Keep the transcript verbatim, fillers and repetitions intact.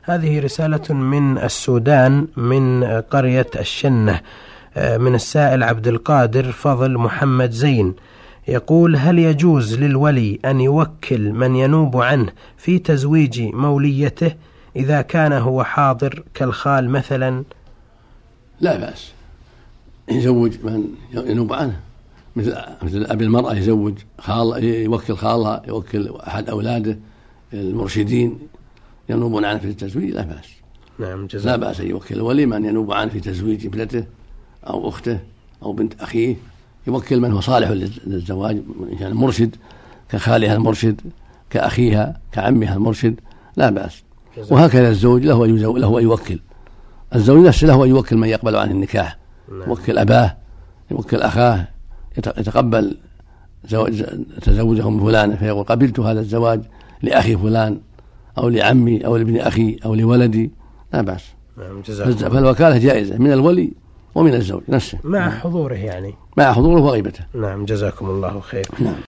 هذه رسالة من السودان من قرية الشنة من السائل عبد القادر فضل محمد زين، يقول: هل يجوز للولي أن يوكل من ينوب عنه في تزويج موليته إذا كان هو حاضر كالخال مثلا؟ لا بأس، يزوج من ينوب عنه، مثل مثل أبي المرأة يزوج خال، يوكل خالها، يوكل أحد أولاده المرشدين ينوبون عنه في التزويج، لا بأس. نعم، لا بأس أن يوكل الولي من ينوب عنه في تزويج ابنته أو أخته أو بنت أخيه، يوكل من هو صالح للزواج، يعني مرشد كخالها المرشد، كأخيها، كعمها المرشد، لا بأس. وهكذا الزوج له له أن يوكل، الزوج نفسه له أن يوكل من يقبل عنه النكاح، يوكل أباه، يوكل أخاه، يتقبل تزوجهم فلان فيقول: قبلت هذا الزواج لأخي فلان أو لعمي أو لابن أخي أو لولدي، لا بأس. فالوكالة جائزة من الولي ومن الزوج نفسه، مع حضوره، يعني مع حضوره وغيبته. نعم، جزاكم الله خير. نعم.